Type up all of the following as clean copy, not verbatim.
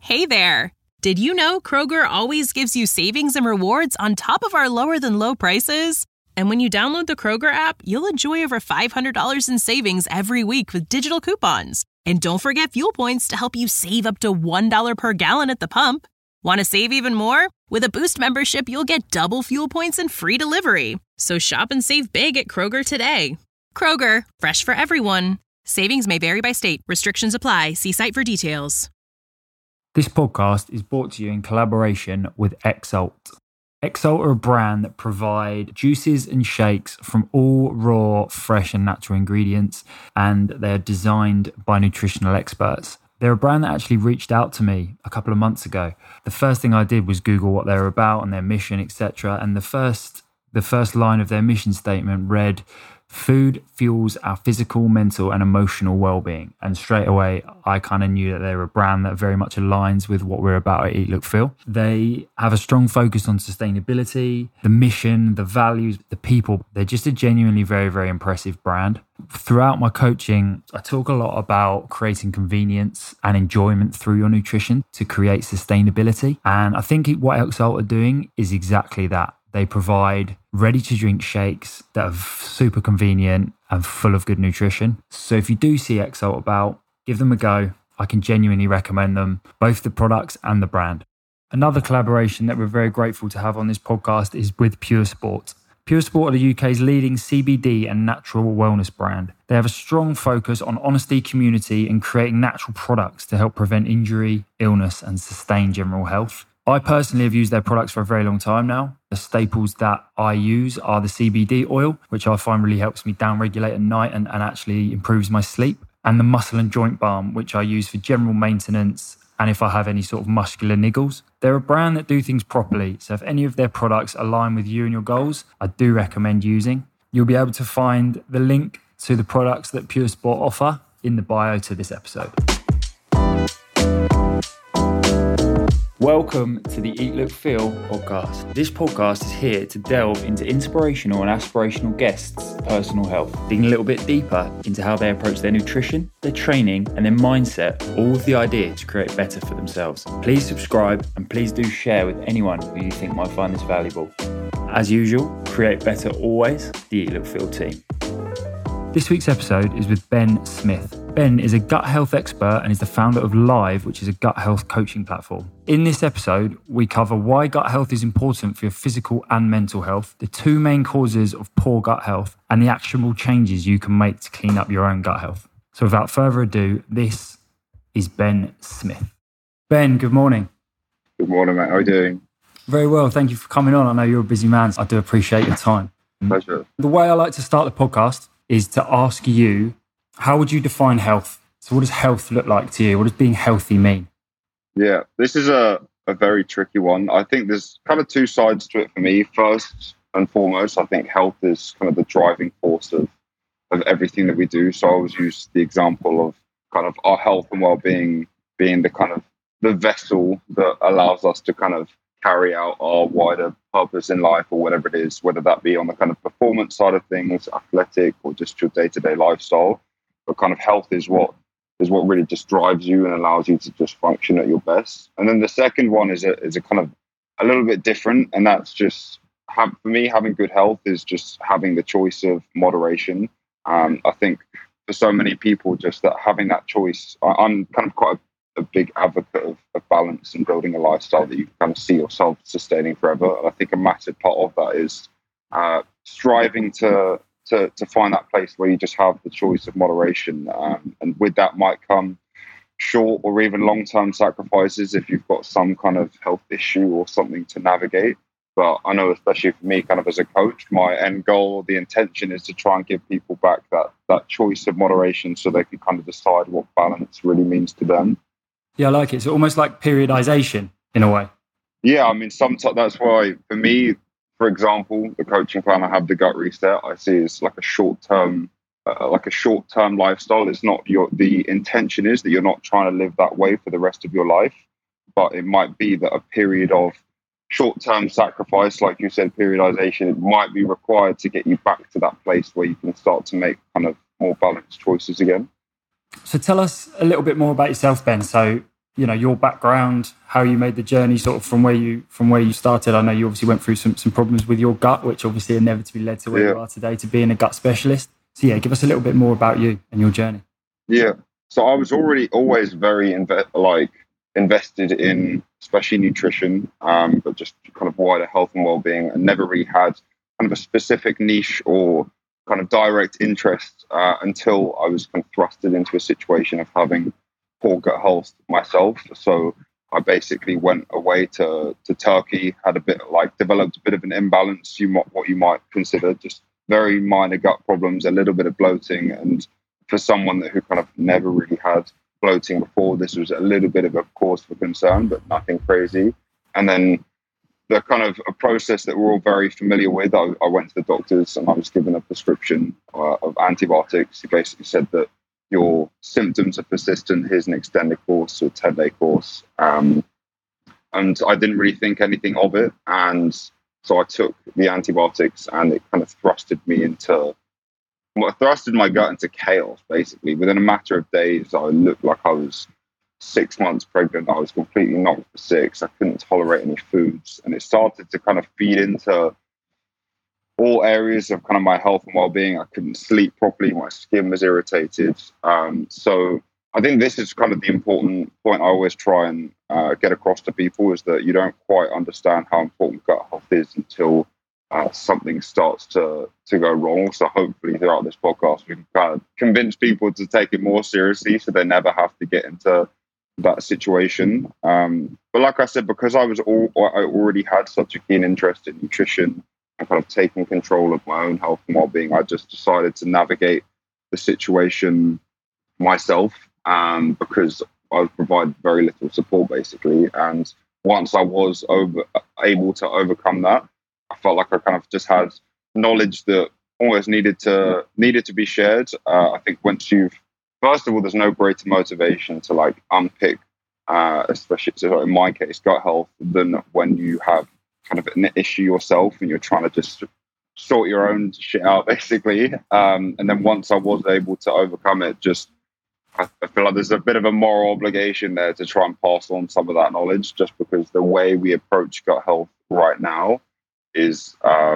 Hey there! Did you know Kroger always gives you savings and rewards on top of our lower-than-low prices? And when you download the Kroger app, you'll enjoy over $500 in savings every week with digital coupons. And don't forget fuel points to help you save up to $1 per gallon at the pump. Want to save even more? With a Boost membership, you'll get double fuel points and free delivery. So shop and save big at Kroger today. Kroger, fresh for everyone. Savings may vary by state. Restrictions apply. See site for details. This podcast is brought to you in collaboration with Exalt. Exalt are a brand that provide juices and shakes from all raw, fresh and natural ingredients, and they're designed by nutritional experts. They're a brand that actually reached out to me a couple of months ago. The first thing I did was Google what they're about and their mission, etc. And the first line of their mission statement read, "Food fuels our physical, mental and emotional well-being." And straight away, I kind of knew that they were a brand that very much aligns with what we're about at Eat, Look, Feel. They have a strong focus on sustainability, the mission, the values, the people. They're just a genuinely very, very impressive brand. Throughout my coaching, I talk a lot about creating convenience and enjoyment through your nutrition to create sustainability. And I think what Exalt are doing is exactly that. They provide ready-to-drink shakes that are super convenient and full of good nutrition. So if you do see Exalt about, give them a go. I can genuinely recommend them, both the products and the brand. Another collaboration that we're very grateful to have on this podcast is with Pure Sport. Pure Sport are the UK's leading CBD and natural wellness brand. They have a strong focus on honesty, community, and creating natural products to help prevent injury, illness, and sustain general health. I personally have used their products for a very long time now. The staples that I use are the CBD oil, which I find really helps me downregulate at night and actually improves my sleep, and the muscle and joint balm, which I use for general maintenance and if I have any sort of muscular niggles. They're a brand that do things properly, so if any of their products align with you and your goals, I do recommend using. You'll be able to find the link to the products that Pure Sport offer in the bio to this episode. Welcome to the Eat, Look, Feel podcast. This podcast is here to delve into inspirational and aspirational guests' personal health, digging a little bit deeper into how they approach their nutrition, their training, and their mindset, all with the idea to create better for themselves. Please subscribe and please do share with anyone who you think might find this valuable. As usual, create better always, the Eat, Look, Feel team. This week's episode is with Ben Smith. Ben is a gut health expert and is the founder of Live, which is a gut health coaching platform. In this episode, we cover why gut health is important for your physical and mental health, the two main causes of poor gut health, and the actionable changes you can make to clean up your own gut health. So without further ado, this is Ben Smith. Ben, good morning. Good morning, mate. How are you doing? Very well. Thank you for coming on. I know you're a busy man, so I do appreciate your time. Pleasure. The way I like to start the podcast is to ask you, how would you define health? So what does health look like to you? What does being healthy mean? Yeah, this is a very tricky one. I think there's kind of two sides to it for me. First and foremost, I think health is kind of the driving force of everything that we do. So I always use the example of kind of our health and well-being being the kind of the vessel that allows us to kind of carry out our wider purpose in life or whatever it is, whether that be on the kind of performance side of things, athletic, or just your day-to-day lifestyle. But kind of health is what really just drives you and allows you to just function at your best. And then the second one is a kind of a little bit different, and that's just for me, having good health is just having the choice of moderation. I think for so many people, just that having that choice, I'm kind of quite a big advocate of balance and building a lifestyle that you kind of see yourself sustaining forever. And I think a massive part of that is striving to find that place where you just have the choice of moderation. And with that might come short or even long-term sacrifices if you've got some kind of health issue or something to navigate. But I know, especially for me, kind of as a coach, my end goal, the intention is to try and give people back that choice of moderation so they can kind of decide what balance really means to them. Yeah, I like it. So almost like periodization in a way. Yeah, I mean, sometimes that's why, for me, for example, the coaching plan I have, the Gut Reset, I see is like a short-term lifestyle. It's not the intention is that you're not trying to live that way for the rest of your life, but it might be that a period of short-term sacrifice, like you said, periodization, it might be required to get you back to that place where you can start to make kind of more balanced choices again. So tell us a little bit more about yourself, Ben. So your background, how you made the journey sort of from where you started. I know you obviously went through some problems with your gut, which obviously inevitably led to where you are today, to being a gut specialist. So yeah, give us a little bit more about you and your journey. Yeah. So I was always very invested in, especially nutrition, but just kind of wider health and well-being, and never really had kind of a specific niche or kind of direct interest until I was kind of thrusted into a situation of having poor gut health myself. So I basically went away to Turkey, developed a bit of an imbalance, what you might consider just very minor gut problems, a little bit of bloating. And for someone who kind of never really had bloating before, this was a little bit of a cause for concern, but nothing crazy. And then the kind of a process that we're all very familiar with, I went to the doctors and I was given a prescription of antibiotics. He basically said that your symptoms are persistent. Here's an extended course, so a 10-day course. And I didn't really think anything of it. And so I took the antibiotics, and it kind of thrusted my gut into chaos, basically. Within a matter of days, I looked like I was 6 months pregnant. I was completely knocked for six. I couldn't tolerate any foods. And it started to kind of feed into all areas of kind of my health and well-being. I couldn't sleep properly. My skin was irritated. So I think this is kind of the important point I always try and get across to people, is that you don't quite understand how important gut health is until something starts to go wrong. So hopefully throughout this podcast, we can kind of convince people to take it more seriously so they never have to get into that situation. But like I said, because I already had such a keen interest in nutrition and kind of taking control of my own health and well-being, I just decided to navigate the situation myself, because I was provided very little support, basically. And once I was able to overcome that, I felt like I kind of just had knowledge that always needed to be shared. I think first of all, there's no greater motivation to unpick, especially in my case, gut health, than when you have kind of an issue yourself and you're trying to just sort your own shit out, basically. And then once I was able to overcome it, I feel like there's a bit of a moral obligation there to try and pass on some of that knowledge, just because the way we approach gut health right now is,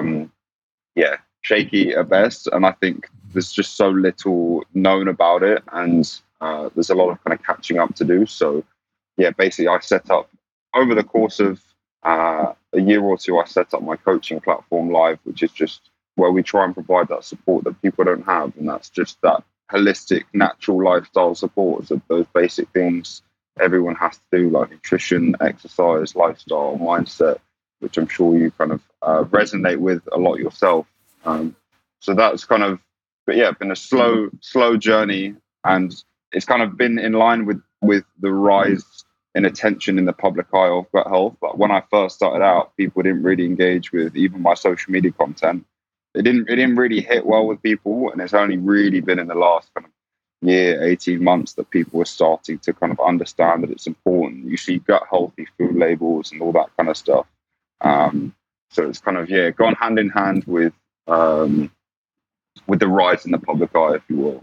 shaky at best. And I think there's just so little known about it, and there's a lot of kind of catching up to do. So, basically I set up, over the course of a year or two, I set up my coaching platform Live, which is just where we try and provide that support that people don't have. And that's just that holistic, natural lifestyle support. So those basic things everyone has to do, like nutrition, exercise, lifestyle, mindset, which I'm sure you kind of resonate with a lot yourself. So that's kind of, been a slow journey, and it's kind of been in line with the rise in attention in the public eye of gut health. But when I first started out, people didn't really engage with even my social media content. It didn't really hit well with people, and it's only really been in the last kind of year, 18 months, that people are starting to kind of understand that it's important. You see gut healthy food labels and all that kind of stuff. So it's kind of gone hand in hand with the rise in the public eye, if you will.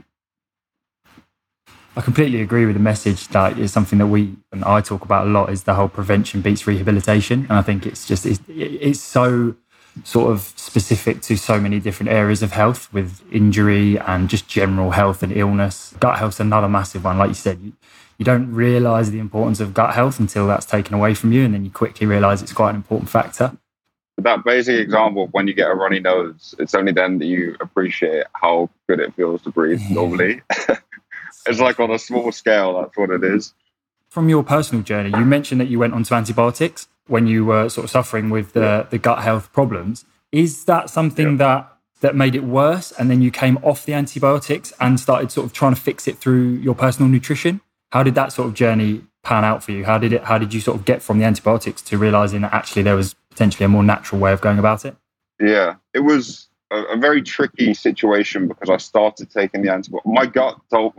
I completely agree with the message. That is something that we and I talk about a lot, is the whole prevention beats rehabilitation. And I think it's so sort of specific to so many different areas of health, with injury and just general health and illness. Gut health's another massive one. Like you said, you don't realise the importance of gut health until that's taken away from you, and then you quickly realise it's quite an important factor. That basic example of when you get a runny nose, it's only then that you appreciate how good it feels to breathe normally. It's like on a small scale, that's what it is. From your personal journey, you mentioned that you went onto antibiotics when you were sort of suffering with the gut health problems. Is that something that made it worse, and then you came off the antibiotics and started sort of trying to fix it through your personal nutrition? How did that sort of journey pan out for you? How did you sort of get from the antibiotics to realising that actually there was potentially a more natural way of going about it? Yeah, it was a very tricky situation, because I started taking the antibiotics. My gut told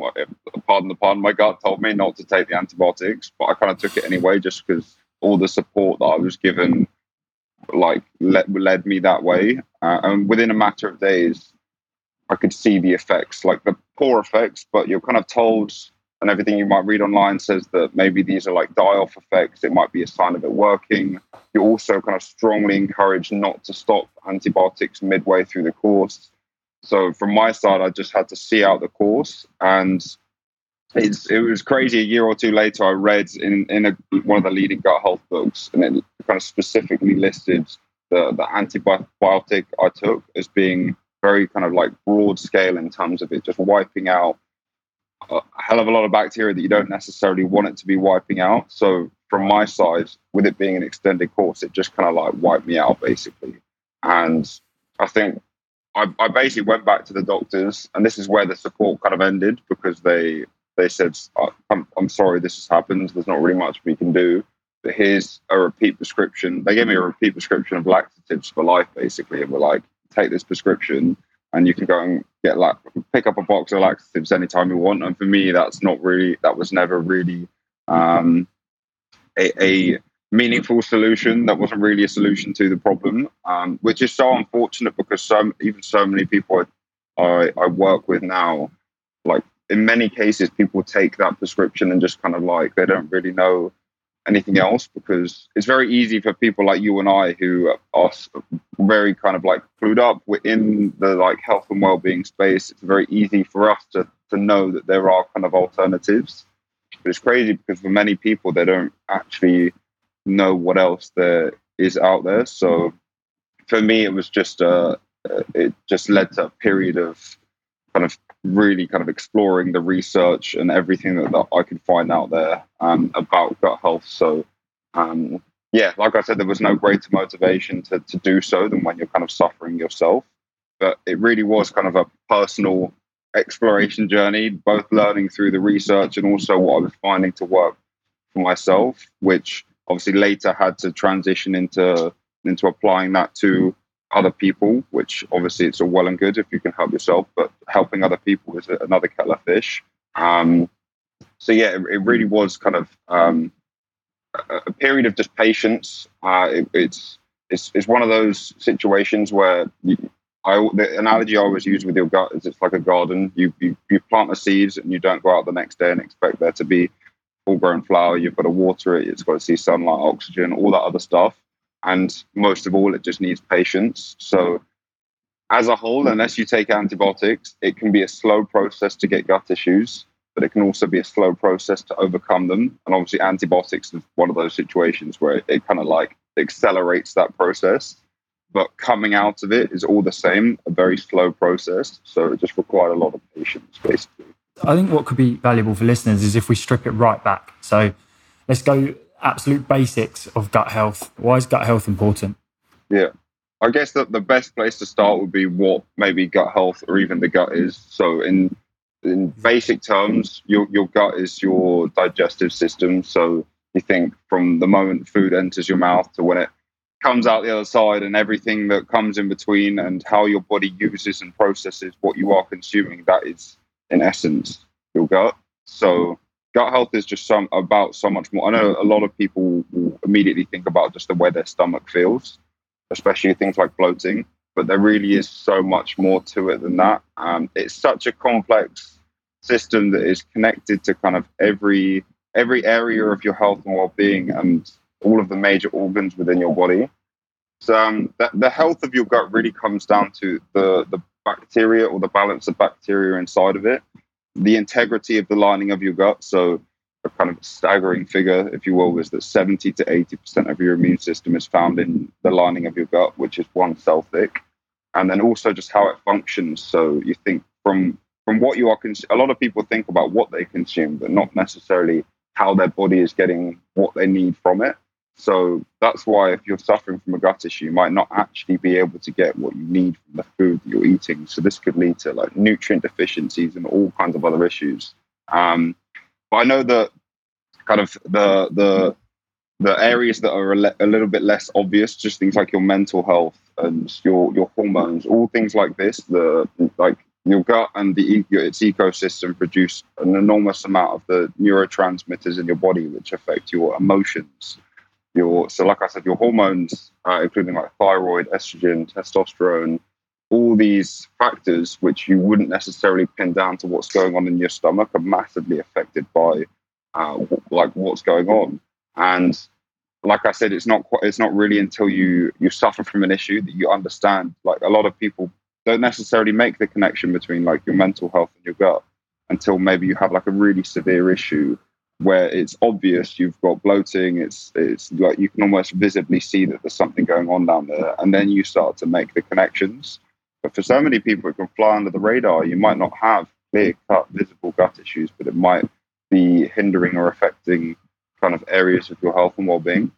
me not to take the antibiotics, but I kind of took it anyway, just because all the support that I was given led me that way. And within a matter of days, I could see the effects, like the poor effects, but you're kind of told and everything you might read online says that maybe these are like die-off effects. It might be a sign of it working. You're also kind of strongly encouraged not to stop antibiotics midway through the course. So from my side, I just had to see out the course, and it was crazy. A year or two later, I read in one of the leading gut health books, and it kind of specifically listed the antibiotic I took as being very kind of like broad scale in terms of it just wiping out a hell of a lot of bacteria that you don't necessarily want it to be wiping out. So from my side, with it being an extended course, it just kind of like wiped me out basically. And I think I basically went back to the doctors, and this is where the support kind of ended, because they said, I'm sorry this has happened. There's not really much we can do. But here's a repeat prescription. They gave me a repeat prescription of laxatives for life, basically. And we're like, take this prescription and you can go and pick up a box of laxatives anytime you want. And for me, that was never really a meaningful solution. That wasn't really a solution to the problem, which is so unfortunate, because so many people I work with now, like in many cases, people take that prescription and just kind of like, they don't really know anything else, because it's very easy for people like you and I, who are very kind of like clued up within the like health and well-being space. It's very easy for us to know that there are kind of alternatives, but it's crazy because for many people, they don't actually know what else there is out there. So for me, it was just it just led to a period of kind of really kind of exploring the research and everything that I could find out there about gut health. So yeah, like I said, there was no greater motivation to do so than when you're kind of suffering yourself. But it really was kind of a personal exploration journey, both learning through the research and also what I was finding to work for myself, which obviously later had to transition into applying that to other people, which obviously it's all well and good if you can help yourself, but helping other people is another kettle of fish. So yeah, it really was kind of a period of just patience. It's one of those situations where the analogy I always use with your gut is it's like a garden. You plant the seeds and you don't go out the next day and expect there to be full-grown flower. You've got to water it. It's got to see sunlight, oxygen, all that other stuff. And most of all, it just needs patience. So as a whole, unless you take antibiotics, it can be a slow process to get gut issues, but it can also be a slow process to overcome them. And obviously antibiotics is one of those situations where it kind of like accelerates that process. But coming out of it is all the same, a very slow process. So it just required a lot of patience, basically. I think what could be valuable for listeners is if we strip it right back. So let's go absolute basics of gut health. Why is gut health important? Yeah, I guess that the best place to start would be what maybe gut health or even the gut is. So in basic terms, your gut is your digestive system. So you think from the moment food enters your mouth to when it comes out the other side, and everything that comes in between, and how your body uses and processes what you are consuming, that is in essence your gut. So gut health is just about so much more. I know a lot of people will immediately think about just the way their stomach feels, especially things like bloating, but there really is so much more to it than that. It's such a complex system that is connected to kind of every area of your health and well-being and all of the major organs within your body. So the health of your gut really comes down to the bacteria, or the balance of bacteria inside of it, the integrity of the lining of your gut. So a kind of staggering figure, if you will, is that 70 to 80% of your immune system is found in the lining of your gut, which is one cell thick. And then also just how it functions. So you think from what you are a lot of people think about what they consume, but not necessarily how their body is getting what they need from it. So that's why if you're suffering from a gut issue, you might not actually be able to get what you need from the food that you're eating. So this could lead to like nutrient deficiencies and all kinds of other issues. But I know that kind of the areas that are a little bit less obvious, just things like your mental health and your hormones, all things like this, like your gut and its ecosystem produce an enormous amount of the neurotransmitters in your body, which affect your emotions. So like I said, your hormones, including like thyroid, estrogen, testosterone, all these factors, which you wouldn't necessarily pin down to what's going on in your stomach, are massively affected by what's going on. And like I said, it's not really until you suffer from an issue that you understand. Like, a lot of people don't necessarily make the connection between like your mental health and your gut until maybe you have like a really severe issue where it's obvious you've got bloating. It's like you can almost visibly see that there's something going on down there, and then you start to make the connections. But for so many people, it can fly under the radar. You might not have clear-cut, visible gut issues, but it might be hindering or affecting kind of areas of your health and well-being.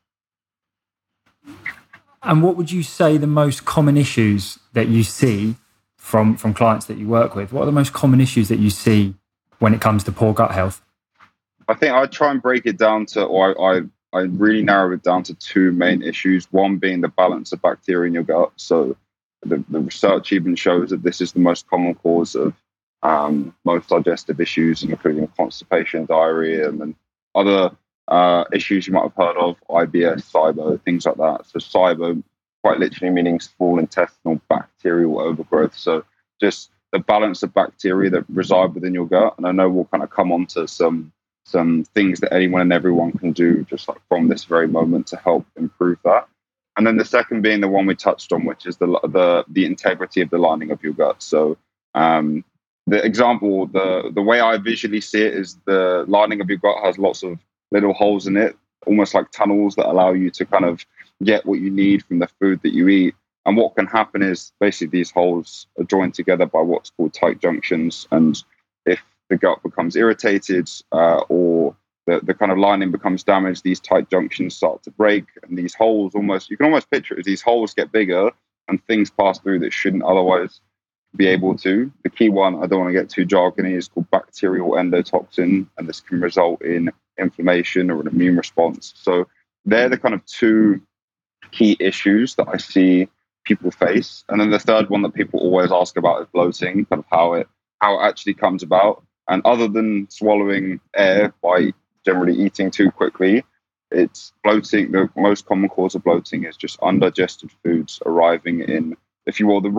And what would you say the most common issues that you see from clients that you work with? What are the most common issues that you see when it comes to poor gut health? I think I try and break it down to, or I really narrow it down to two main issues. One being the balance of bacteria in your gut. So the research even shows that this is the most common cause of most digestive issues, including constipation, diarrhea, and then other issues you might have heard of, IBS, SIBO, things like that. So SIBO, quite literally meaning small intestinal bacterial overgrowth. So just the balance of bacteria that reside within your gut. And I know we'll kind of come on to some things that anyone and everyone can do just like from this very moment to help improve that. And then the second being the one we touched on, which is the integrity of the lining of your gut. So the example, the way I visually see it is the lining of your gut has lots of little holes in it, almost like tunnels that allow you to kind of get what you need from the food that you eat. And what can happen is basically these holes are joined together by what's called tight junctions. And if the gut becomes irritated or the kind of lining becomes damaged, these tight junctions start to break, and these holes you can almost picture it as these holes get bigger and things pass through that shouldn't otherwise be able to. The key one, I don't want to get too jargony, is called bacterial endotoxin, and this can result in inflammation or an immune response. So they're the kind of two key issues that I see people face. And then the third one that people always ask about is bloating, kind of how it actually comes about. And other than swallowing air by generally eating too quickly, it's bloating. The most common cause of bloating is just undigested foods arriving in, if you will,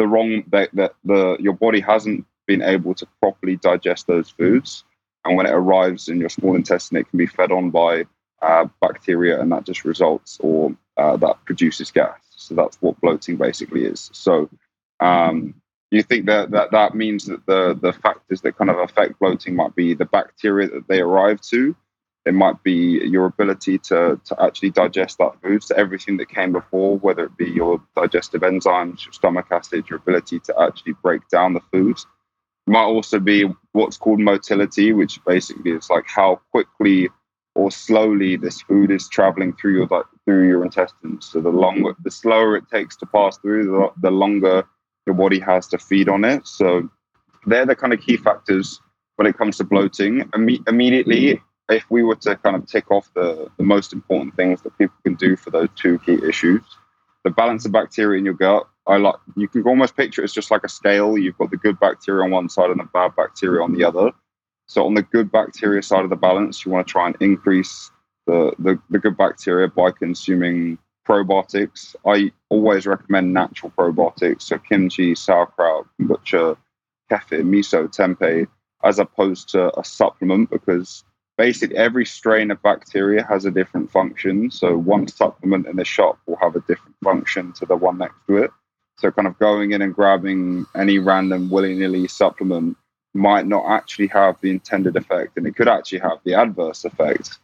your body hasn't been able to properly digest those foods. And when it arrives in your small intestine, it can be fed on by bacteria, and that just results or that produces gas. So that's what bloating basically is. So you think that means that the factors that kind of affect bloating might be the bacteria that they arrive to. It might be your ability to actually digest that food, so everything that came before, whether it be your digestive enzymes, your stomach acid, your ability to actually break down the food. It might also be what's called motility, which basically is like how quickly or slowly this food is traveling through your intestines. So the slower it takes to pass through, the longer your body has to feed on it. So they're the kind of key factors when it comes to bloating. Immediately, if we were to kind of tick off the most important things that people can do for those two key issues, the balance of bacteria in your gut, you can almost picture it as just like a scale. You've got the good bacteria on one side and the bad bacteria on the other. So on the good bacteria side of the balance, you want to try and increase the good bacteria by consuming probiotics. I always recommend natural probiotics, so kimchi, sauerkraut, kombucha, kefir, miso, tempeh, as opposed to a supplement, because basically every strain of bacteria has a different function. So one supplement in the shop will have a different function to the one next to it. So kind of going in and grabbing any random willy-nilly supplement might not actually have the intended effect, and it could actually have the adverse effect.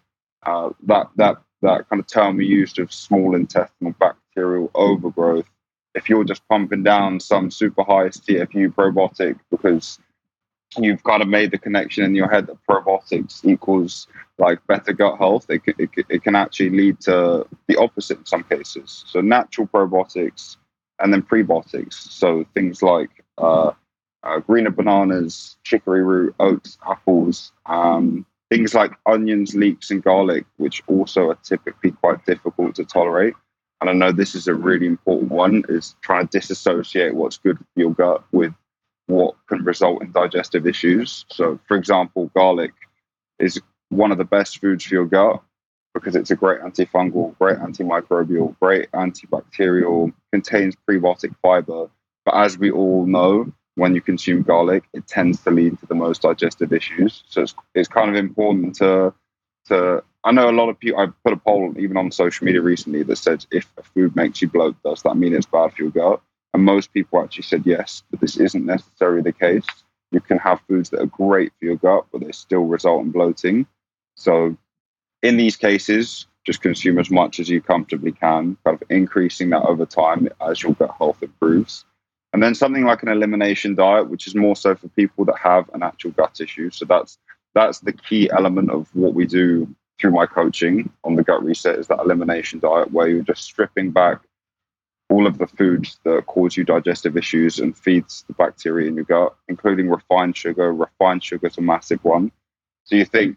That kind of term we used of small intestinal bacterial overgrowth. If you're just pumping down some super high TFU probiotic because you've kind of made the connection in your head that probiotics equals like better gut health, it can actually lead to the opposite in some cases. So natural probiotics and then prebiotics. So things like greener bananas, chicory root, oats, apples, things like onions, leeks, and garlic, which also are typically quite difficult to tolerate. And I know this is a really important one, is trying to disassociate what's good for your gut with what can result in digestive issues. So, for example, garlic is one of the best foods for your gut because it's a great antifungal, great antimicrobial, great antibacterial, contains prebiotic fiber. But as we all know, when you consume garlic, it tends to lead to the most digestive issues. So it's kind of important to I know a lot of people, I put a poll even on social media recently that said, if a food makes you bloat, does that mean it's bad for your gut? And most people actually said yes, but this isn't necessarily the case. You can have foods that are great for your gut, but they still result in bloating. So in these cases, just consume as much as you comfortably can, kind of increasing that over time as your gut health improves. And then something like an elimination diet, which is more so for people that have an actual gut issue. So that's the key element of what we do through my coaching on the gut reset, is that elimination diet, where you're just stripping back all of the foods that cause you digestive issues and feeds the bacteria in your gut, including refined sugar. Refined sugar is a massive one. So you think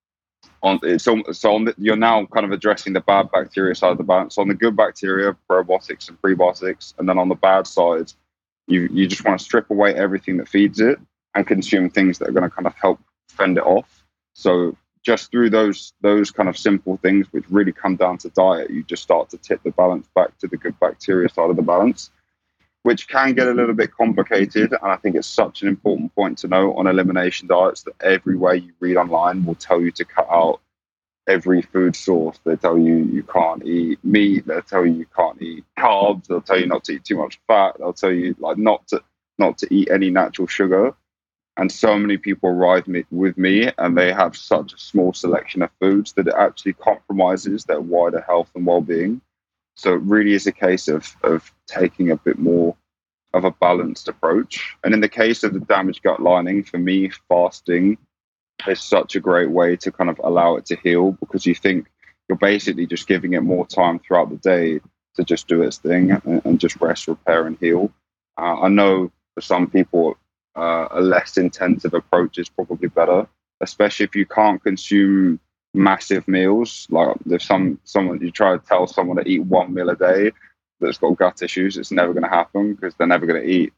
you're now kind of addressing the bad bacteria side of the balance. So on the good bacteria, probiotics and prebiotics, and then on the bad side, you just want to strip away everything that feeds it and consume things that are going to kind of help fend it off. So just through those kind of simple things, which really come down to diet, you just start to tip the balance back to the good bacteria side of the balance, which can get a little bit complicated. And I think it's such an important point to know on elimination diets that everywhere you read online will tell you to cut out every food source. They tell you can't eat meat. They'll tell you can't eat carbs. They'll tell you not to eat too much fat. They'll tell you like not to eat any natural sugar. And so many people arrive with me and they have such a small selection of foods that it actually compromises their wider health and well-being. So it really is a case of taking a bit more of a balanced approach. And in the case of the damaged gut lining, for me, fasting is such a great way to kind of allow it to heal, because you think you're basically just giving it more time throughout the day to just do its thing and just rest, repair, and heal. I know for some people, a less intensive approach is probably better, especially if you can't consume massive meals. Like if someone you try to tell someone to eat one meal a day that's got gut issues, it's never going to happen, because they're never going to eat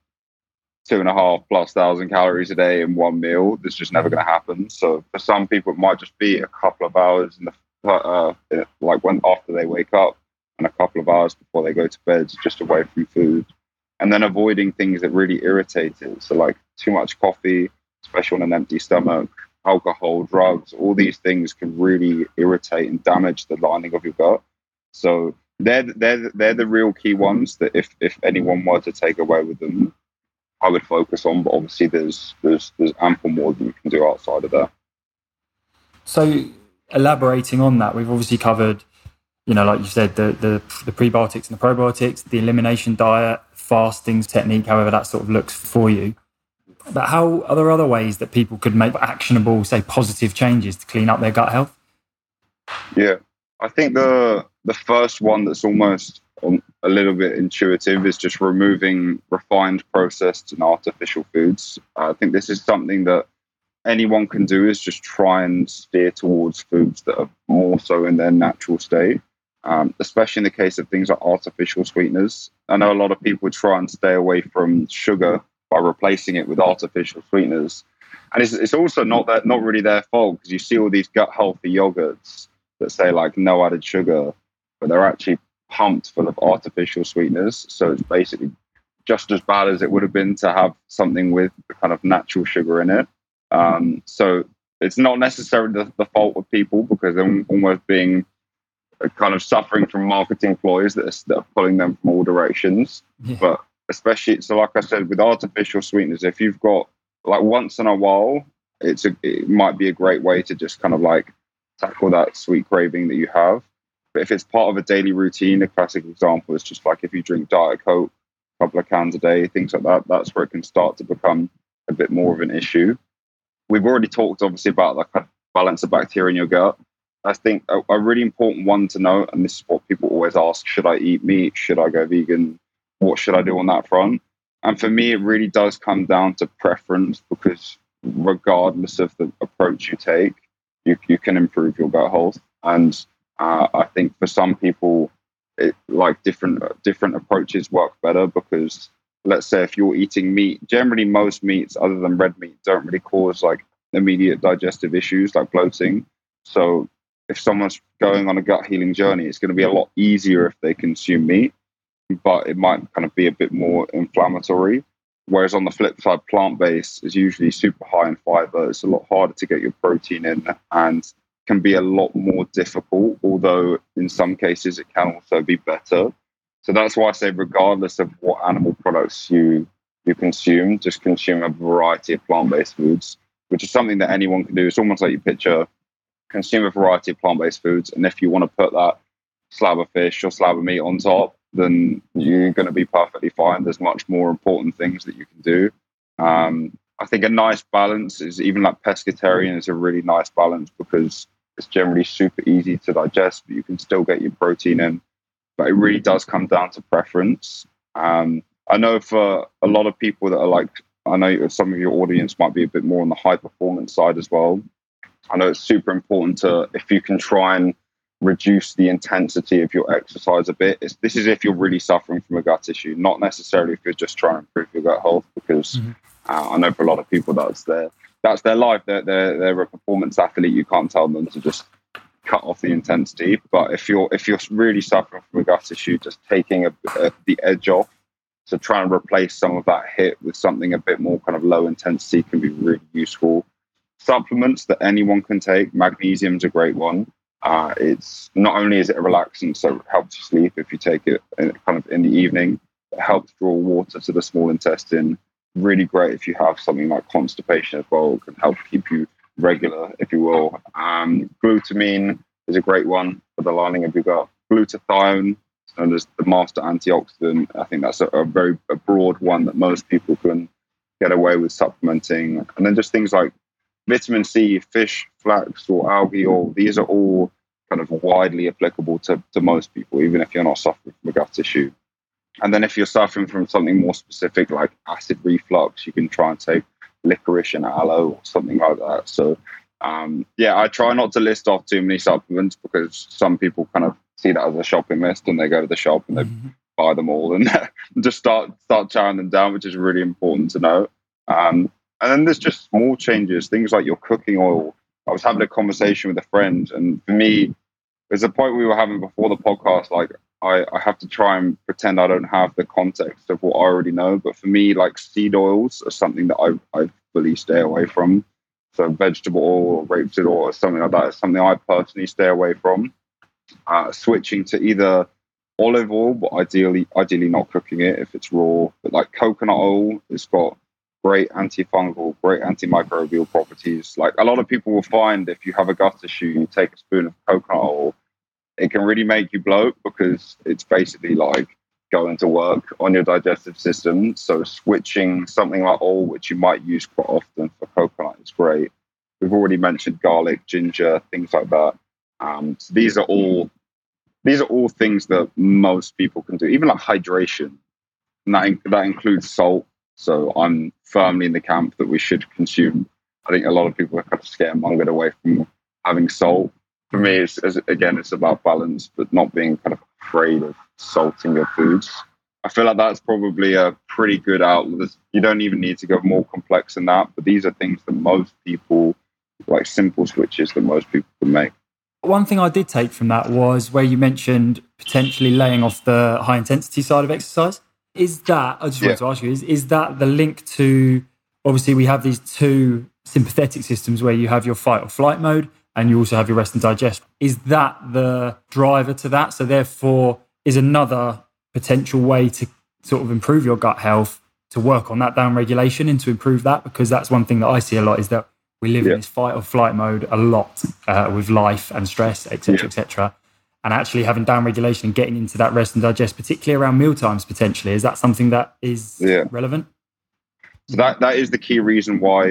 2,500+ calories a day in one meal. That's just never going to happen. So for some people, it might just be a couple of hours in the like when after they wake up, and a couple of hours before they go to bed, just away from food. And then avoiding things that really irritate it. So like too much coffee, especially on an empty stomach, alcohol, drugs, all these things can really irritate and damage the lining of your gut. So they're the real key ones that if anyone were to take away with them, I would focus on. But obviously there's ample more that you can do outside of that. So elaborating on that, we've obviously covered, like you said, the prebiotics and the probiotics, the elimination diet, fasting technique, however that sort of looks for you. But how are there other ways that people could make actionable, say, positive changes to clean up their gut health? Yeah, I think the first one that's almost a little bit intuitive is just removing refined, processed and artificial foods. I think this is something that anyone can do, is just try and steer towards foods that are more so in their natural state. Especially in the case of things like artificial sweeteners. I know a lot of people try and stay away from sugar by replacing it with artificial sweeteners. And it's also not really their fault, because you see all these gut healthy yogurts that say like no added sugar, but they're actually pumped full of artificial sweeteners. So it's basically just as bad as it would have been to have something with the kind of natural sugar in it. So it's not necessarily the fault of people, because they're almost being kind of suffering from marketing ploys that are pulling them from all directions. Yeah. But especially, so like I said, with artificial sweeteners, if you've got like once in a while, it might be a great way to just kind of like tackle that sweet craving that you have. But if it's part of a daily routine, a classic example is just like if you drink Diet Coke, a couple of cans a day, things like that, that's where it can start to become a bit more of an issue. We've already talked obviously about the kind of balance of bacteria in your gut. I think a really important one to know, and this is what people always ask, should I eat meat? Should I go vegan? What should I do on that front? And for me, it really does come down to preference, because regardless of the approach you take, you can improve your gut health. And I think for some people, different approaches work better, because let's say if you're eating meat, generally most meats other than red meat don't really cause like immediate digestive issues like bloating. So if someone's going on a gut healing journey, it's going to be a lot easier if they consume meat. but it might kind of be a bit more inflammatory. Whereas on the flip side, plant-based is usually super high in fiber. It's a lot harder to get your protein in and can be a lot more difficult, although in some cases it can also be better. So that's why I say regardless of what animal products you consume, just consume a variety of plant-based foods, which is something that anyone can do. It's almost like you picture, consume a variety of plant-based foods, and if you want to put that slab of fish or slab of meat on top, then you're going to be perfectly fine. There's much more important things that you can do. I think a nice balance is, even like pescatarian is a really nice balance because it's generally super easy to digest, but you can still get your protein in. But it really does come down to preference. I know for a lot of people that are like, I know some of your audience might be a bit more on the high performance side as well. I know it's super important to, if you can try and reduce the intensity of your exercise a bit. This is if you're really suffering from a gut issue, not necessarily if you're just trying to improve your gut health, because I know for a lot of people that's their life. They're a performance athlete. You can't tell them to just cut off the intensity. But if you're really suffering from a gut issue, just taking the edge off, so trying to replace some of that hit with something a bit more kind of low intensity can be really useful. Supplements that anyone can take, magnesium's a great one. It's not only is it a relaxant, so it helps you sleep if you take it in the evening. It helps draw water to the small intestine. Really great if you have something like constipation as well. It can help keep you regular, if you will. Glutamine is a great one for the lining of your gut. Glutathione, known as the master antioxidant. I think that's a very broad one that most people can get away with supplementing. And then just things like vitamin C, fish, flax, or algae oil, these are all kind of widely applicable to most people, even if you're not suffering from a gut issue. And then if you're suffering from something more specific like acid reflux, you can try and take licorice and aloe or something like that. So, I try not to list off too many supplements because some people kind of see that as a shopping list and they go to the shop and they buy them all and just start chowing them down, which is really important to know. And then there's just small changes, things like your cooking oil. I was having a conversation with a friend, and for me, there's a point we were having before the podcast, like I have to try and pretend I don't have the context of what I already know. But for me, like seed oils are something that I fully stay away from. So vegetable oil or rapeseed oil or something like that is something I personally stay away from. Switching to either olive oil, but ideally not cooking it if it's raw. But like coconut oil, it's got great antifungal, great antimicrobial properties. Like a lot of people will find if you have a gut issue, you take a spoon of coconut oil, it can really make you bloat because it's basically like going to work on your digestive system. So switching something like oil, which you might use quite often for coconut, is great. We've already mentioned garlic, ginger, things like that. So these are all things that most people can do, even like hydration. And that includes salt. So I'm firmly in the camp that we should consume. I think a lot of people are kind of scaremongered away from having salt. For me, it's about balance, but not being kind of afraid of salting your foods. I feel like that's probably a pretty good outlet. You don't even need to go more complex than that, but these are things that most people, like simple switches that most people can make. One thing I did take from that was where you mentioned potentially laying off the high intensity side of exercise. Is that, I just wanted to ask you, is that the link to, obviously we have these two sympathetic systems where you have your fight or flight mode and you also have your rest and digest. Is that the driver to that? So therefore is another potential way to sort of improve your gut health, to work on that down regulation and to improve that? Because that's one thing that I see a lot is that we live in this fight or flight mode a lot with life and stress, etc., etc. And actually having down regulation and getting into that rest and digest, particularly around meal times, potentially, is that something that is relevant? So that is the key reason why,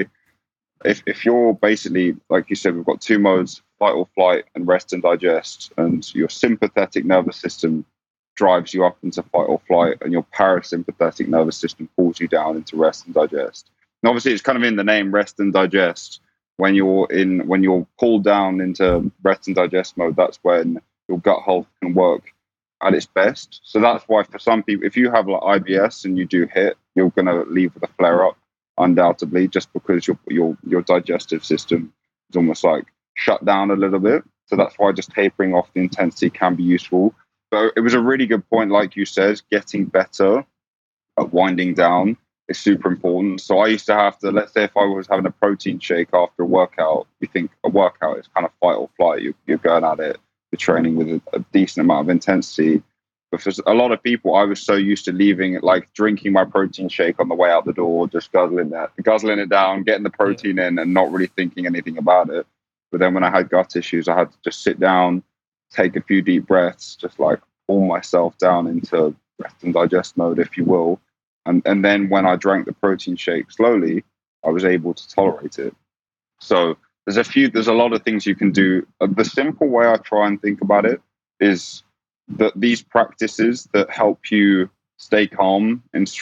if you're basically, like you said, we've got two modes, fight or flight and rest and digest, and your sympathetic nervous system drives you up into fight or flight and your parasympathetic nervous system pulls you down into rest and digest. And obviously it's kind of in the name, rest and digest. When you're pulled down into rest and digest mode, that's when your gut health can work at its best. So that's why for some people, if you have like IBS and you do HIIT, you're going to leave with a flare up, undoubtedly, just because your digestive system is almost like shut down a little bit. So that's why just tapering off the intensity can be useful. But it was a really good point, like you said, getting better at winding down is super important. So I used to have to, let's say if I was having a protein shake after a workout, you think a workout is kind of fight or flight. You're going at it, you're training with a decent amount of intensity. But for a lot of people, I was so used to leaving it, like drinking my protein shake on the way out the door, just guzzling it down, getting the protein in and not really thinking anything about it. But then when I had gut issues, I had to just sit down, take a few deep breaths, just like pull myself down into rest and digest mode, if you will. And then when I drank the protein shake slowly, I was able to tolerate it. So there's a lot of things you can do. The simple way I try and think about it is that these practices that help you stay calm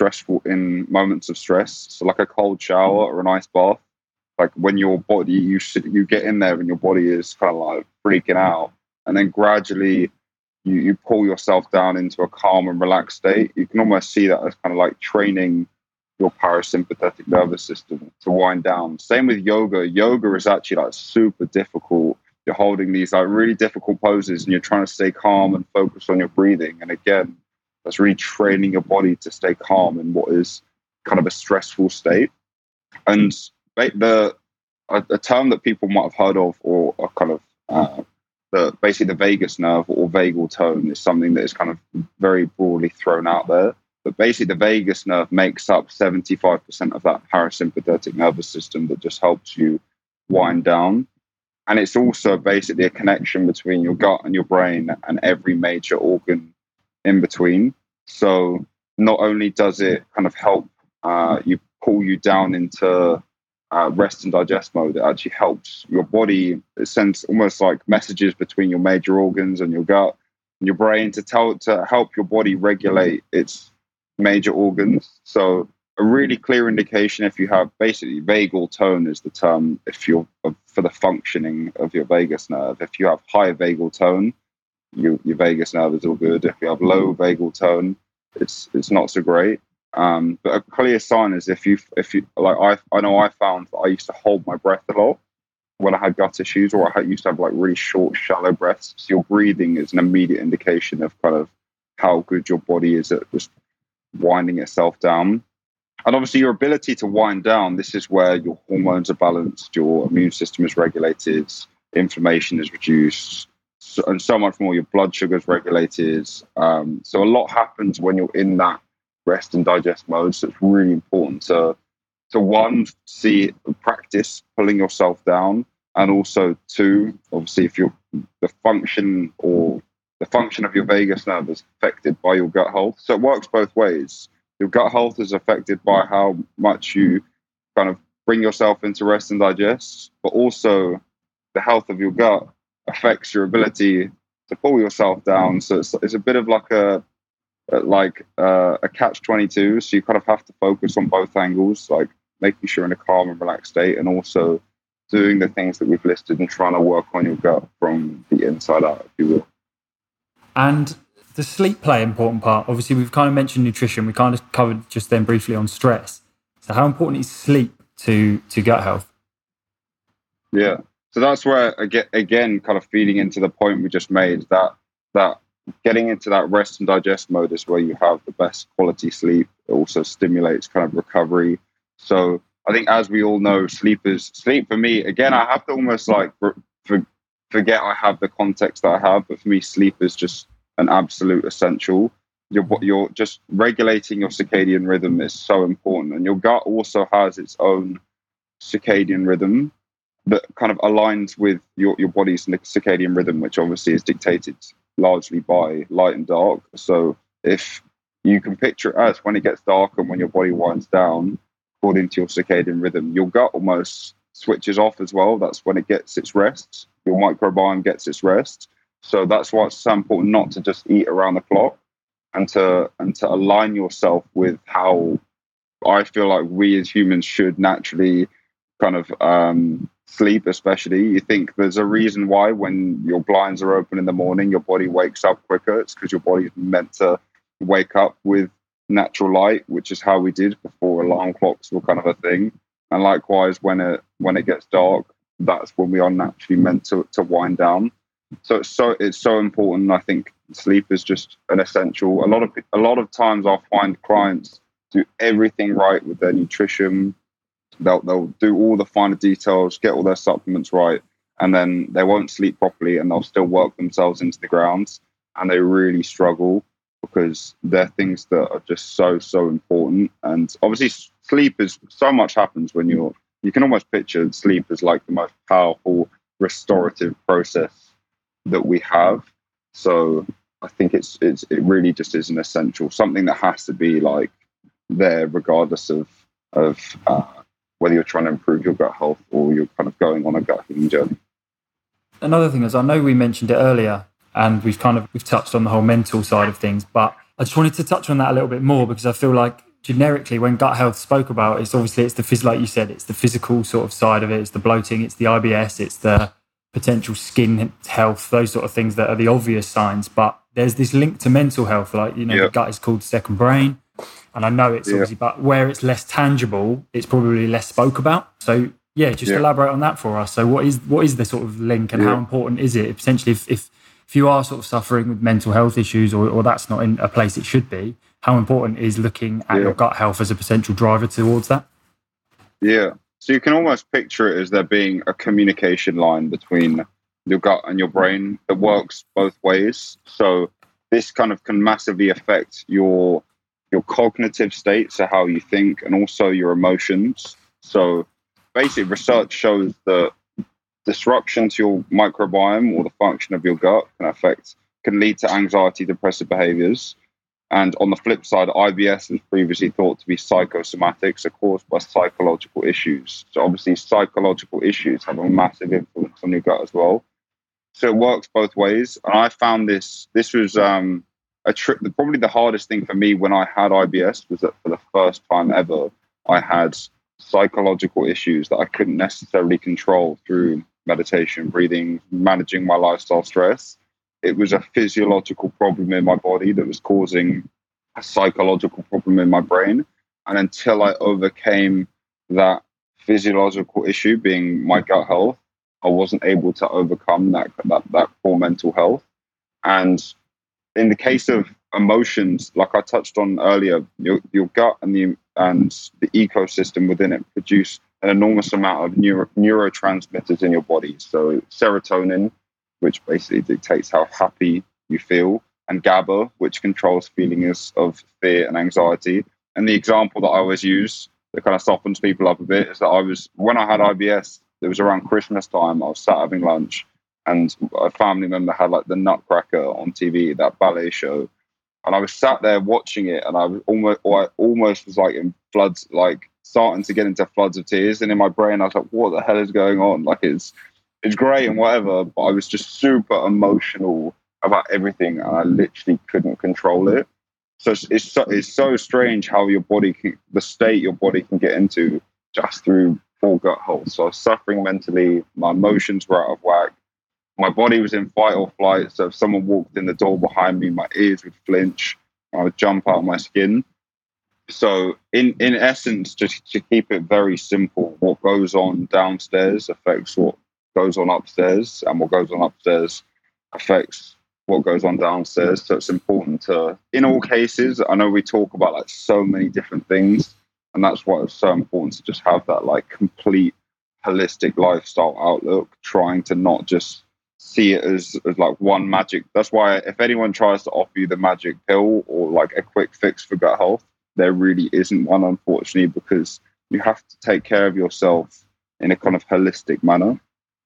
in moments of stress. So like a cold shower or an ice bath, like when your body, you get in there and your body is kind of like freaking out, and then gradually you pull yourself down into a calm and relaxed state. You can almost see that as kind of like training your parasympathetic nervous system to wind down. Same with yoga. Yoga is actually like super difficult. You're holding these like really difficult poses and you're trying to stay calm and focus on your breathing. And again, that's really training your body to stay calm in what is kind of a stressful state. And a term that people might have heard of, or kind of basically the vagus nerve or vagal tone, is something that is kind of very broadly thrown out there. But basically the vagus nerve makes up 75% of that parasympathetic nervous system that just helps you wind down. And it's also basically a connection between your gut and your brain and every major organ in between. So not only does it kind of help you pull you down into rest and digest mode, it actually helps your body. It sends almost like messages between your major organs and your gut and your brain to help your body regulate its major organs. So a really clear indication, if you have basically vagal tone is the term, if you're for the functioning of your vagus nerve. If you have high vagal tone, your vagus nerve is all good. If you have low vagal tone, it's not so great. But a clear sign is if you like I know I found that I used to hold my breath a lot when I had gut issues, or I used to have like really short, shallow breaths. So your breathing is an immediate indication of kind of how good your body is at just winding itself down. And obviously your ability to wind down, this is where your hormones are balanced, your immune system is regulated, inflammation is reduced, and so much more. Your blood sugar is regulated. So a lot happens when you're in that rest and digest mode. So it's really important to one, practice pulling yourself down, and also two, obviously if the function of your vagus nerve is affected by your gut health. So it works both ways. Your gut health is affected by how much you kind of bring yourself into rest and digest, but also the health of your gut affects your ability to pull yourself down. So it's a bit of like a catch-22. So you kind of have to focus on both angles, like making sure you're in a calm and relaxed state, and also doing the things that we've listed and trying to work on your gut from the inside out, if you will. And does sleep play an important part? Obviously, we've kind of mentioned nutrition. We kind of covered just then briefly on stress. So how important is sleep to gut health? Yeah. So that's where, again, kind of feeding into the point we just made, that getting into that rest and digest mode is where you have the best quality sleep. It also stimulates kind of recovery. So I think, as we all know, sleep for me, again, I have to almost like forget I have the context that I have, but for me, sleep is just an absolute essential. You're just regulating your circadian rhythm is so important. And your gut also has its own circadian rhythm that kind of aligns with your body's circadian rhythm, which obviously is dictated largely by light and dark. So if you can picture it as when it gets dark and when your body winds down, according to your circadian rhythm, your gut almost switches off as well. That's when it gets its rest. Your microbiome gets its rest. So that's why it's so important not to just eat around the clock, and to align yourself with how I feel like we as humans should naturally kind of sleep. Especially, you think there's a reason why when your blinds are open in the morning, your body wakes up quicker. It's because your body's meant to wake up with natural light, which is how we did before alarm clocks were kind of a thing. And likewise, when it gets dark, that's when we are naturally meant to wind down. it's so important. I think sleep is just an essential. A lot of times I'll find clients do everything right with their nutrition. They'll do all the finer details, get all their supplements right, and then they won't sleep properly, and they'll still work themselves into the ground, and they really struggle because they're things that are just so important. And obviously, sleep is so much happens when you can almost picture sleep as like the most powerful restorative process that we have. So I think it really just is an essential, something that has to be like there regardless of whether you're trying to improve your gut health or you're kind of going on a gut healing journey. Another thing is, I know we mentioned it earlier and we've touched on the whole mental side of things, but I just wanted to touch on that a little bit more because I feel like generically when gut health spoke about, it's the like you said, it's the physical sort of side of it, it's the bloating, it's the IBS, it's the potential skin health, those sort of things that are the obvious signs. But there's this link to mental health, like, the gut is called second brain. And I know it's obviously, but where it's less tangible, it's probably less spoke about. So elaborate on that for us. So what is the sort of link and how important is it? Potentially if you are sort of suffering with mental health issues or that's not in a place it should be, how important is looking at your gut health as a potential driver towards that? Yeah. So you can almost picture it as there being a communication line between your gut and your brain that works both ways. So this kind of can massively affect your cognitive state, so how you think, and also your emotions. So basically, research shows that disruption to your microbiome or the function of your gut can lead to anxiety, depressive behaviors. And on the flip side, IBS was previously thought to be psychosomatic, so caused by psychological issues. So obviously, psychological issues have a massive influence on your gut as well. So it works both ways. And I found this was probably the hardest thing for me when I had IBS was that for the first time ever, I had psychological issues that I couldn't necessarily control through meditation, breathing, managing my lifestyle stress. It was a physiological problem in my body that was causing a psychological problem in my brain. And until I overcame that physiological issue being my gut health, I wasn't able to overcome that poor mental health. And in the case of emotions, like I touched on earlier, your gut and the ecosystem within it produce an enormous amount of neurotransmitters in your body. So serotonin, which basically dictates how happy you feel, and GABA, which controls feelings of fear and anxiety. And the example that I always use that kind of softens people up a bit is that when I had IBS, it was around Christmas time, I was sat having lunch, and a family member had like the Nutcracker on TV, that ballet show. And I was sat there watching it, and I almost was like in floods, like starting to get into floods of tears. And in my brain, I was like, what the hell is going on? Like it's great and whatever, but I was just super emotional about everything, and I literally couldn't control it. So it's so strange how the state your body can get into just through poor gut health. So I was suffering mentally, my emotions were out of whack. My body was in fight or flight, so if someone walked in the door behind me, my ears would flinch, I would jump out of my skin. So in essence, just to keep it very simple, what goes on downstairs affects what goes on upstairs, and what goes on upstairs affects what goes on downstairs. So it's important to, in all cases, I know we talk about like so many different things, and that's why it's so important to just have that like complete holistic lifestyle outlook, trying to not just see it as like one magic. That's why if anyone tries to offer you the magic pill or like a quick fix for gut health, there really isn't one, unfortunately, because you have to take care of yourself in a kind of holistic manner.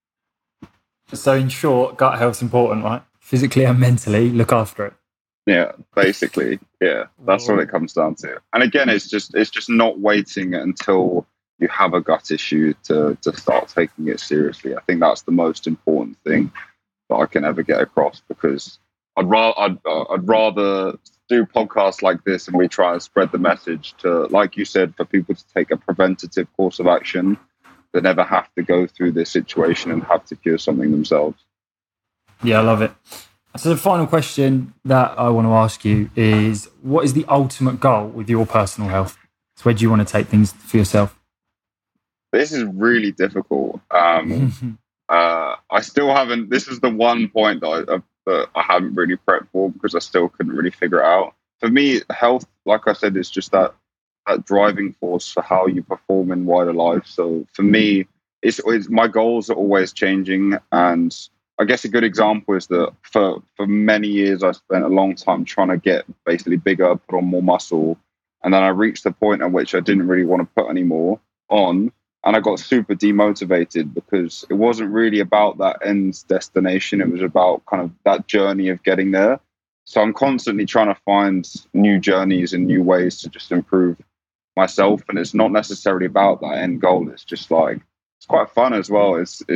So in short, gut health's important, right? Physically and mentally, look after it. Yeah, basically. Yeah, that's what it comes down to. And again, it's just not waiting until you have a gut issue to start taking it seriously. I think that's the most important thing that I can ever get across, because I'd rather do podcasts like this and we try and spread the message to, like you said, for people to take a preventative course of action than ever have to go through this situation and have to cure something themselves. Yeah, I love it. So the final question that I want to ask you is, what is the ultimate goal with your personal health? So where do you want to take things for yourself? This is really difficult. I I still haven't. This is the one point that I haven't really prepped for because I still couldn't really figure it out. For me, health, like I said, is just that driving force for how you perform in wider life. So for me, it's my goals are always changing, and I guess a good example is that for many years I spent a long time trying to get basically bigger, put on more muscle, and then I reached the point at which I didn't really want to put any more on. And I got super demotivated because it wasn't really about that end destination. It was about kind of that journey of getting there. So I'm constantly trying to find new journeys and new ways to just improve myself. And it's not necessarily about that end goal. It's just like, it's quite fun as well.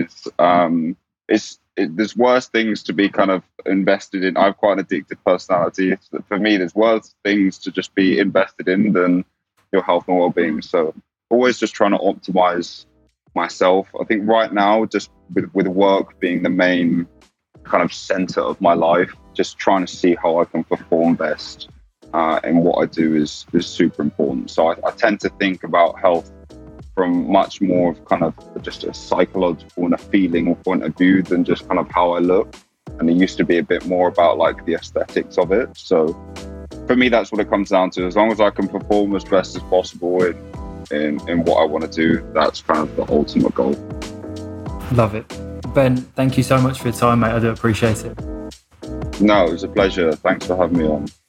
There's worse things to be kind of invested in. I have quite an addictive personality. For me, there's worse things to just be invested in than your health and well-being. So always just trying to optimize myself. I think right now, just with work being the main kind of center of my life, just trying to see how I can perform best in what I do is super important. So I tend to think about health from much more of kind of just a psychological and a feeling point of view than just kind of how I look. And it used to be a bit more about like the aesthetics of it. So for me, that's what it comes down to. As long as I can perform as best as possible in what I want to do, that's kind of the ultimate goal. Love it. Ben, thank you so much for your time, mate. I do appreciate it. No, it was a pleasure. Thanks for having me on.